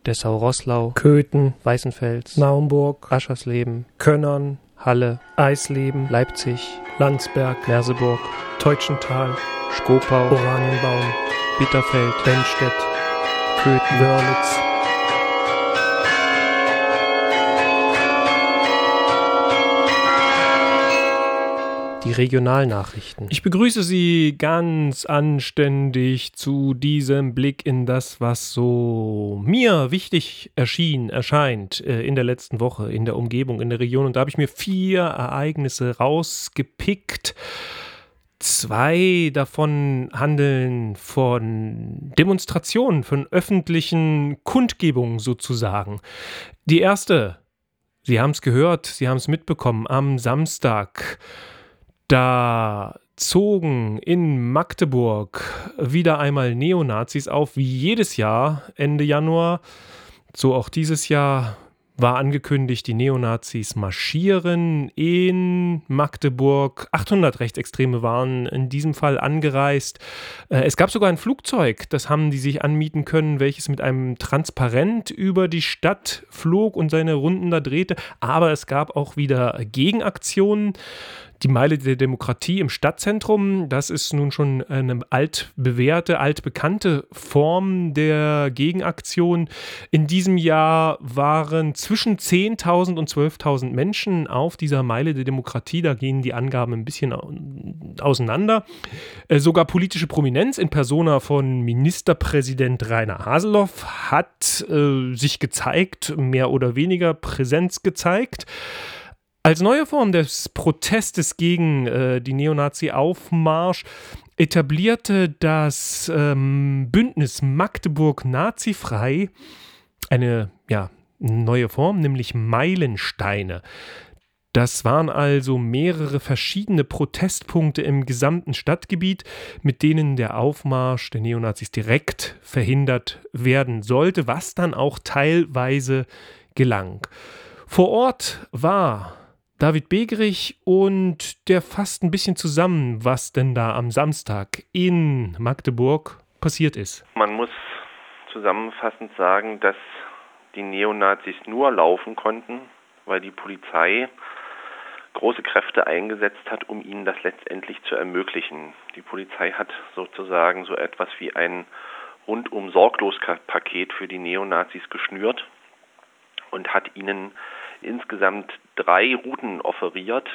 Dessau-Roßlau, Köthen, Weißenfels, Naumburg, Aschersleben, Könnern, Halle, Eisleben, Leipzig, Landsberg, Merseburg, Teutschenthal, Schkopau, Oranienbaum, Bitterfeld, Benstedt, Köthen, Wörlitz. Die Regionalnachrichten. Ich begrüße Sie ganz anständig zu diesem Blick in das, was so mir wichtig erscheint in der letzten Woche, in der Umgebung, in der Region. Und da habe ich mir 4 Ereignisse rausgepickt. 2 davon handeln von Demonstrationen, von öffentlichen Kundgebungen sozusagen. Die erste, Sie haben es gehört, Sie haben es mitbekommen, am Samstag. Da zogen in Magdeburg wieder einmal Neonazis auf, wie jedes Jahr Ende Januar. So auch dieses Jahr war angekündigt, die Neonazis marschieren in Magdeburg. 800 Rechtsextreme waren in diesem Fall angereist. Es gab sogar ein Flugzeug, das haben die sich anmieten können, welches mit einem Transparent über die Stadt flog und seine Runden da drehte. Aber es gab auch wieder Gegenaktionen. Die Meile der Demokratie im Stadtzentrum, das ist nun schon eine altbewährte, altbekannte Form der Gegenaktion. In diesem Jahr waren zwischen 10.000 und 12.000 Menschen auf dieser Meile der Demokratie. Da gehen die Angaben ein bisschen auseinander. Sogar politische Prominenz in Persona von Ministerpräsident Rainer Haseloff hat sich gezeigt, mehr oder weniger Präsenz gezeigt. Als neue Form des Protestes gegen die Neonazi-Aufmarsch etablierte das Bündnis Magdeburg Nazifrei eine neue Form, nämlich Meilensteine. Das waren also mehrere verschiedene Protestpunkte im gesamten Stadtgebiet, mit denen der Aufmarsch der Neonazis direkt verhindert werden sollte, was dann auch teilweise gelang. Vor Ort war David Begerich und der fasst ein bisschen zusammen, was denn da am Samstag in Magdeburg passiert ist. Man muss zusammenfassend sagen, dass die Neonazis nur laufen konnten, weil die Polizei große Kräfte eingesetzt hat, um ihnen das letztendlich zu ermöglichen. Die Polizei hat sozusagen so etwas wie ein Rundum-Sorglos-Paket für die Neonazis geschnürt und hat ihnen insgesamt 3 Routen offeriert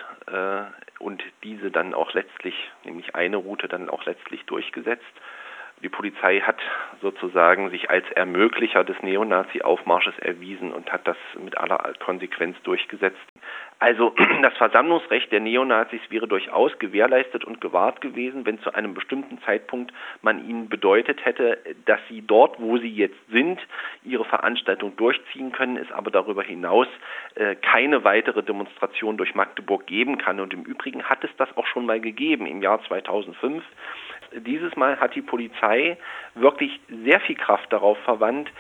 und diese dann auch letztlich, nämlich eine Route dann auch letztlich durchgesetzt. Die Polizei hat sozusagen sich als Ermöglicher des Neonazi-Aufmarsches erwiesen und hat das mit aller Konsequenz durchgesetzt. Also das Versammlungsrecht der Neonazis wäre durchaus gewährleistet und gewahrt gewesen, wenn zu einem bestimmten Zeitpunkt man ihnen bedeutet hätte, dass sie dort, wo sie jetzt sind, ihre Veranstaltung durchziehen können, es aber darüber hinaus keine weitere Demonstration durch Magdeburg geben kann. Und im Übrigen hat es das auch schon mal gegeben im Jahr 2005. Dieses Mal hat die Polizei wirklich sehr viel Kraft darauf verwandt,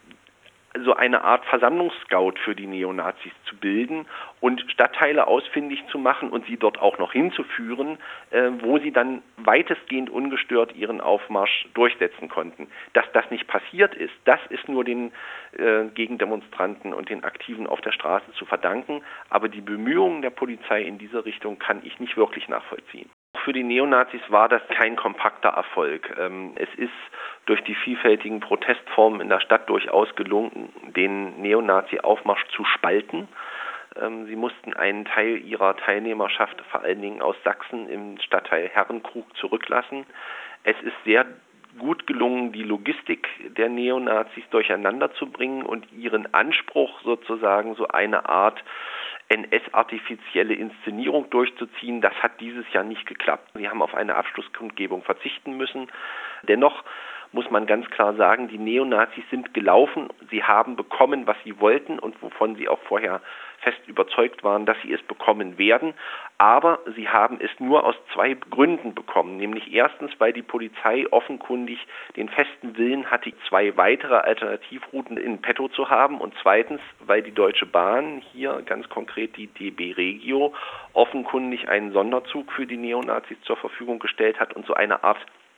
so eine Art Versammlungsscout für die Neonazis zu bilden und Stadtteile ausfindig zu machen und sie dort auch noch hinzuführen, wo sie dann weitestgehend ungestört ihren Aufmarsch durchsetzen konnten. Dass das nicht passiert ist, das ist nur den Gegendemonstranten und den Aktiven auf der Straße zu verdanken, aber die Bemühungen der Polizei in diese Richtung kann ich nicht wirklich nachvollziehen. Für die Neonazis war das kein kompakter Erfolg. Es ist durch die vielfältigen Protestformen in der Stadt durchaus gelungen, den Neonazi-Aufmarsch zu spalten. Sie mussten einen Teil ihrer Teilnehmerschaft, vor allen Dingen aus Sachsen, im Stadtteil Herrenkrug zurücklassen. Es ist sehr gut gelungen, die Logistik der Neonazis durcheinander zu bringen und ihren Anspruch sozusagen so eine Art NS-artifizielle Inszenierung durchzuziehen. Das hat dieses Jahr nicht geklappt. Sie haben auf eine Abschlusskundgebung verzichten müssen. Dennoch muss man ganz klar sagen, die Neonazis sind gelaufen. Sie haben bekommen, was sie wollten und wovon sie auch vorher fest überzeugt waren, dass sie es bekommen werden. Aber sie haben es nur aus 2 Gründen bekommen. Nämlich erstens, weil die Polizei offenkundig den festen Willen hatte, 2 weitere Alternativrouten in petto zu haben. Und zweitens, weil die Deutsche Bahn, hier ganz konkret die DB Regio, offenkundig einen Sonderzug für die Neonazis zur Verfügung gestellt hat und so eine Art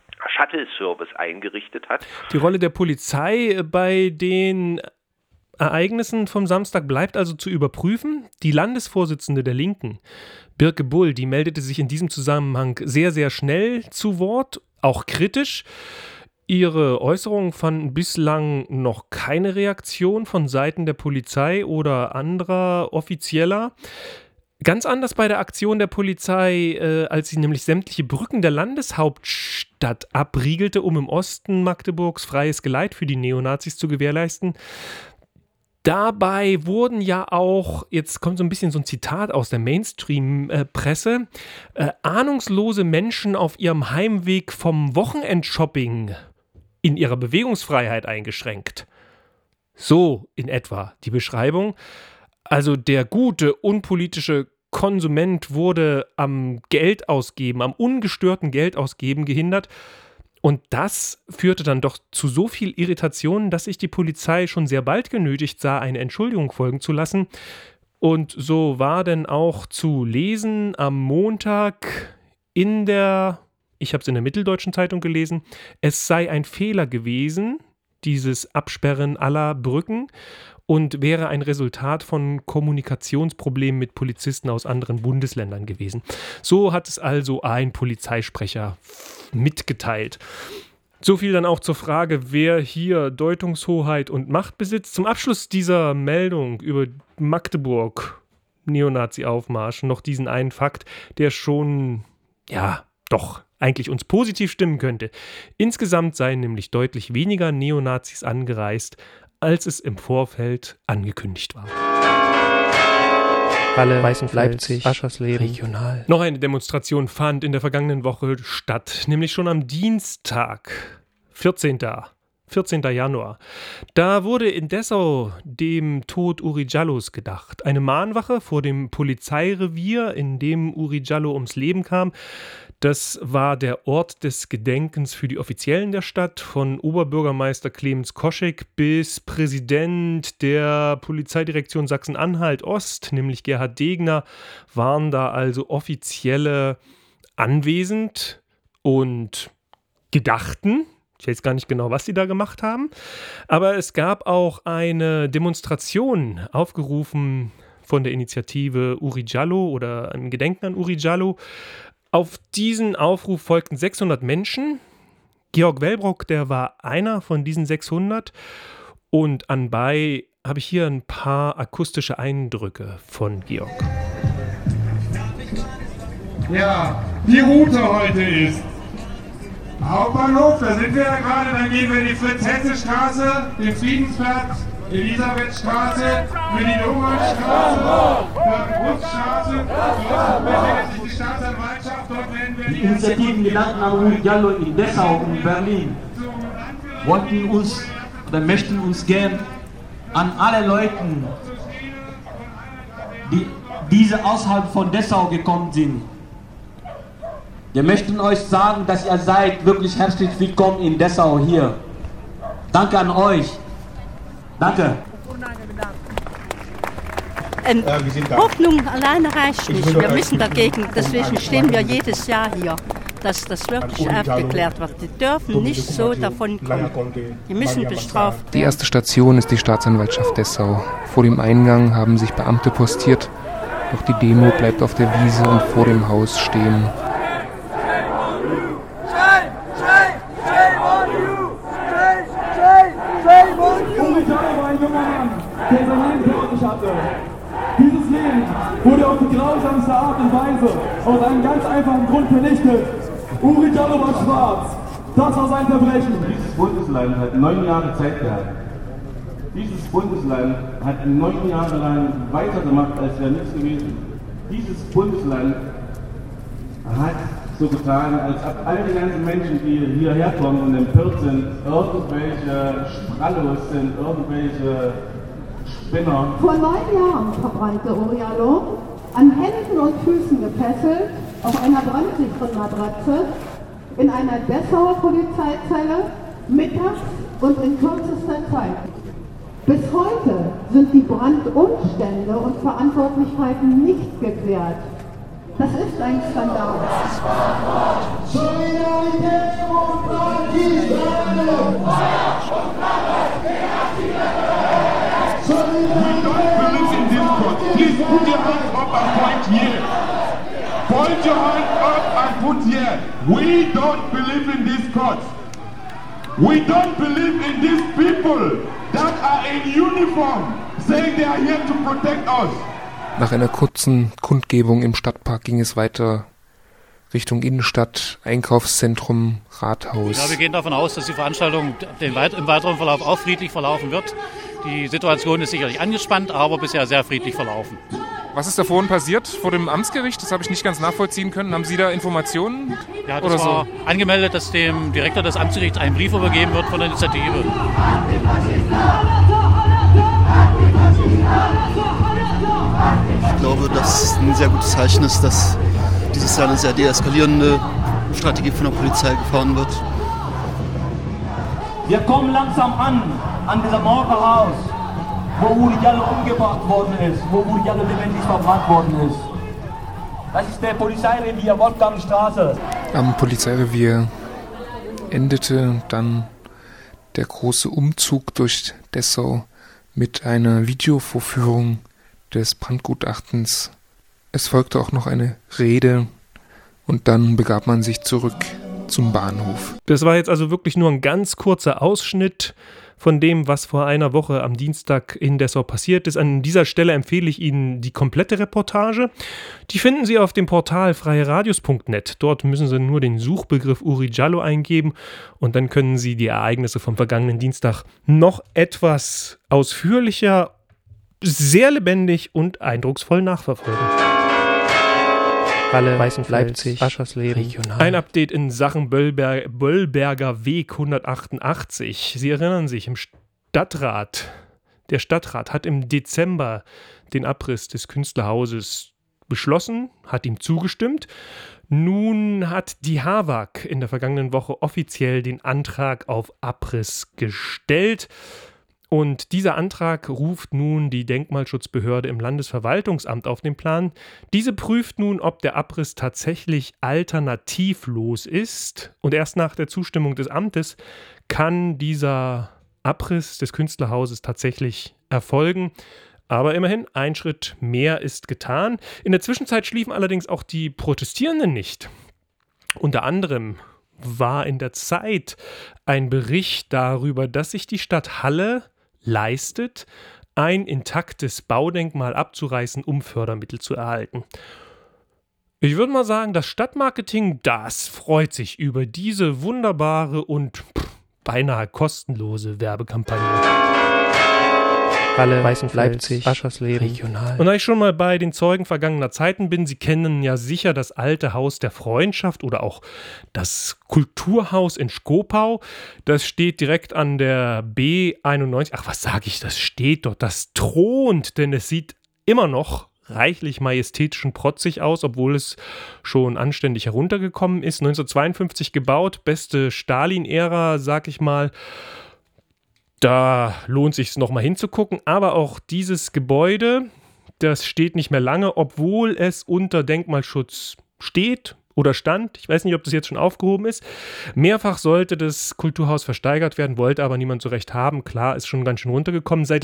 Shuttle-Service eingerichtet hat. Die Rolle der Polizei bei den Ereignissen vom Samstag bleibt also zu überprüfen. Die Landesvorsitzende der Linken, Birke Bull, die meldete sich in diesem Zusammenhang sehr, sehr schnell zu Wort, auch kritisch. Ihre Äußerungen fanden bislang noch keine Reaktion von Seiten der Polizei oder anderer Offizieller. Ganz anders bei der Aktion der Polizei, als sie nämlich sämtliche Brücken der Landeshauptstadt abriegelte, um im Osten Magdeburgs freies Geleit für die Neonazis zu gewährleisten. Dabei wurden ja auch, jetzt kommt so ein bisschen so ein Zitat aus der Mainstream-Presse, ahnungslose Menschen auf ihrem Heimweg vom Wochenendshopping in ihrer Bewegungsfreiheit eingeschränkt. So in etwa die Beschreibung. Also der gute, unpolitische Konsument wurde am Geldausgeben, am ungestörten Geldausgeben gehindert. Und das führte dann doch zu so viel Irritation, dass sich die Polizei schon sehr bald genötigt sah, eine Entschuldigung folgen zu lassen. Und so war denn auch zu lesen am Montag ich habe es in der Mitteldeutschen Zeitung gelesen, es sei ein Fehler gewesen, dieses Absperren aller Brücken, und wäre ein Resultat von Kommunikationsproblemen mit Polizisten aus anderen Bundesländern gewesen. So hat es also ein Polizeisprecher mitgeteilt. So viel dann auch zur Frage, wer hier Deutungshoheit und Macht besitzt. Zum Abschluss dieser Meldung über Magdeburg, Neonazi-Aufmarsch, noch diesen einen Fakt, der schon, doch eigentlich uns positiv stimmen könnte. Insgesamt seien nämlich deutlich weniger Neonazis angereist, als es im Vorfeld angekündigt war. Halle, Leipzig, Aschersleben, regional. Noch eine Demonstration fand in der vergangenen Woche statt, nämlich schon am Dienstag, 14. Januar. Da wurde in Dessau dem Tod Uri Jallos gedacht. Eine Mahnwache vor dem Polizeirevier, in dem Uri Jallo ums Leben kam. Das war der Ort des Gedenkens für die Offiziellen der Stadt, von Oberbürgermeister Clemens Koschek bis Präsident der Polizeidirektion Sachsen-Anhalt Ost, nämlich Gerhard Degner, waren da also Offizielle anwesend und gedachten. Ich weiß gar nicht genau, was sie da gemacht haben, aber es gab auch eine Demonstration, aufgerufen von der Initiative Uri Jallo oder im Gedenken an Uri Jallo. Auf diesen Aufruf folgten 600 Menschen. Georg Wellbrock, der war einer von diesen 600. Und anbei habe ich hier ein paar akustische Eindrücke von Georg. Ja, die Route heute ist Hauptbahnhof, da sind wir ja gerade, dann gehen wir die Fritz-Hesse-Straße, den Friedensplatz, Elisabethstraße, Willi-Lohmann-Straße, Brutzstraße, dort befindet sich die Staatsanwaltschaft, dort werden wir die Initiativen Gedanken an Uri Jallo in Dessau und Berlin möchten uns gern an alle Leuten, die außerhalb von Dessau gekommen sind. Wir möchten euch sagen, dass ihr seid wirklich herzlich willkommen in Dessau hier. Danke an euch. Danke. Hoffnung alleine reicht nicht. Wir müssen dagegen, deswegen stehen wir jedes Jahr hier, dass das wirklich aufgeklärt wird. Die dürfen nicht so davon kommen. Die müssen bestraft werden. Die erste Station ist die Staatsanwaltschaft Dessau. Vor dem Eingang haben sich Beamte postiert, doch die Demo bleibt auf der Wiese und vor dem Haus stehen. Der sein Leben für hatte. Dieses Leben wurde auf die grausamste Art und Weise aus einem ganz einfachen Grund vernichtet. Uri Jallo war schwarz. Das war sein Verbrechen. Dieses Bundesland hat 9 Jahre Zeit gehabt. Dieses Bundesland hat 9 Jahre lang weitergemacht, als wäre nichts gewesen. Dieses Bundesland hat so getan, als ob all die ganzen Menschen, die hierher kommen und empört sind, irgendwelche Sprallos sind, irgendwelche Spinner. Vor 9 Jahren verbrannte Uri Jallo, an Händen und Füßen gefesselt, auf einer brandsicheren Matratze, in einer Dessauer Polizeizelle, mittags und in kürzester Zeit. Bis heute sind die Brandumstände und Verantwortlichkeiten nicht geklärt. Das ist ein Skandal. Solidarität und Please put your hands up and point here. Point your hands up and put here. We don't believe in these courts. We don't believe in these people that are in uniform, saying they are here to protect us. Nach einer kurzen Kundgebung im Stadtpark ging es weiter Richtung Innenstadt, Einkaufszentrum, Rathaus. Ja, wir gehen davon aus, dass die Veranstaltung im weiteren Verlauf auch friedlich verlaufen wird. Die Situation ist sicherlich angespannt, aber bisher sehr friedlich verlaufen. Was ist da vorhin passiert vor dem Amtsgericht? Das habe ich nicht ganz nachvollziehen können. Haben Sie da Informationen? Ja, das war so angemeldet, dass dem Direktor des Amtsgerichts ein Brief übergeben wird von der Initiative. Ich glaube, dass ein sehr gutes Zeichen ist, dass dieses Jahr eine sehr deeskalierende Strategie von der Polizei gefahren wird. Wir kommen langsam an diesem Mauerhaus, wo Uri Jallo umgebracht worden ist, wo Uri Jallo lebendig verbrannt worden ist. Das ist der Polizeirevier Wolfgangstraße. Am Polizeirevier endete dann der große Umzug durch Dessau mit einer Videovorführung des Brandgutachtens. Es folgte auch noch eine Rede und dann begab man sich zurück zum Bahnhof. Das war jetzt also wirklich nur ein ganz kurzer Ausschnitt von dem, was vor einer Woche am Dienstag in Dessau passiert ist. An dieser Stelle empfehle ich Ihnen die komplette Reportage. Die finden Sie auf dem Portal freieradios.net. Dort müssen Sie nur den Suchbegriff Uri Jallo eingeben und dann können Sie die Ereignisse vom vergangenen Dienstag noch etwas ausführlicher, sehr lebendig und eindrucksvoll nachverfolgen. Halle, Leipzig, Aschersleben, regional. Ein Update in Sachen Böllberger Weg 188. Sie erinnern sich, der Stadtrat hat im Dezember den Abriss des Künstlerhauses beschlossen, hat ihm zugestimmt. Nun hat die HAWAG in der vergangenen Woche offiziell den Antrag auf Abriss gestellt. Und dieser Antrag ruft nun die Denkmalschutzbehörde im Landesverwaltungsamt auf den Plan. Diese prüft nun, ob der Abriss tatsächlich alternativlos ist. Und erst nach der Zustimmung des Amtes kann dieser Abriss des Künstlerhauses tatsächlich erfolgen. Aber immerhin, ein Schritt mehr ist getan. In der Zwischenzeit schliefen allerdings auch die Protestierenden nicht. Unter anderem war in der Zeit ein Bericht darüber, dass sich die Stadt Halle leistet, ein intaktes Baudenkmal abzureißen, um Fördermittel zu erhalten. Ich würde mal sagen, das Stadtmarketing, das freut sich über diese wunderbare und beinahe kostenlose Werbekampagne. Halle, Leipzig, Aschersleben, regional. Und da ich schon mal bei den Zeugen vergangener Zeiten bin, Sie kennen ja sicher das alte Haus der Freundschaft oder auch das Kulturhaus in Schkopau. Das steht direkt an der B91. Ach, was sage ich, das steht dort, das thront, denn es sieht immer noch reichlich majestätisch und protzig aus, obwohl es schon anständig heruntergekommen ist. 1952 gebaut, beste Stalin-Ära, sag ich mal. Da lohnt es sich nochmal hinzugucken, aber auch dieses Gebäude, das steht nicht mehr lange, obwohl es unter Denkmalschutz steht oder stand. Ich weiß nicht, ob das jetzt schon aufgehoben ist. Mehrfach sollte das Kulturhaus versteigert werden, wollte aber niemand so recht haben. Klar, ist schon ganz schön runtergekommen. Seit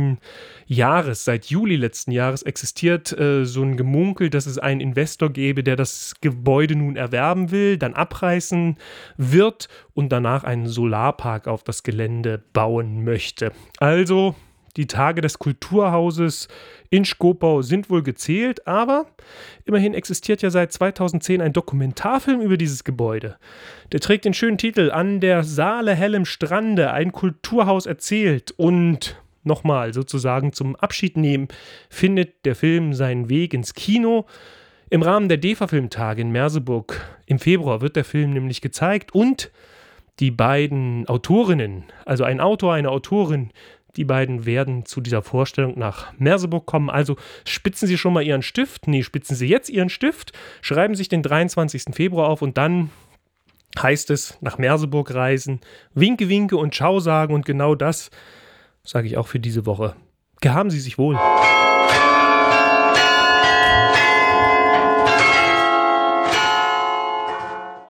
Juli letzten Jahres existiert so ein Gemunkel, dass es einen Investor gäbe, der das Gebäude nun erwerben will, dann abreißen wird und danach einen Solarpark auf das Gelände bauen möchte. Also die Tage des Kulturhauses in Schkopau sind wohl gezählt, aber immerhin existiert ja seit 2010 ein Dokumentarfilm über dieses Gebäude. Der trägt den schönen Titel An der Saale hellem Strande, ein Kulturhaus erzählt. Und nochmal sozusagen zum Abschied nehmen, findet der Film seinen Weg ins Kino. Im Rahmen der DEFA-Filmtage in Merseburg im Februar wird der Film nämlich gezeigt und die beiden Autorinnen, also ein Autor, eine Autorin, die beiden werden zu dieser Vorstellung nach Merseburg kommen. Also spitzen Sie schon mal Ihren Stift. Spitzen Sie jetzt Ihren Stift, schreiben sich den 23. Februar auf und dann heißt es nach Merseburg reisen, Winke, Winke und Ciao sagen und genau das sage ich auch für diese Woche. Gehaben Sie sich wohl.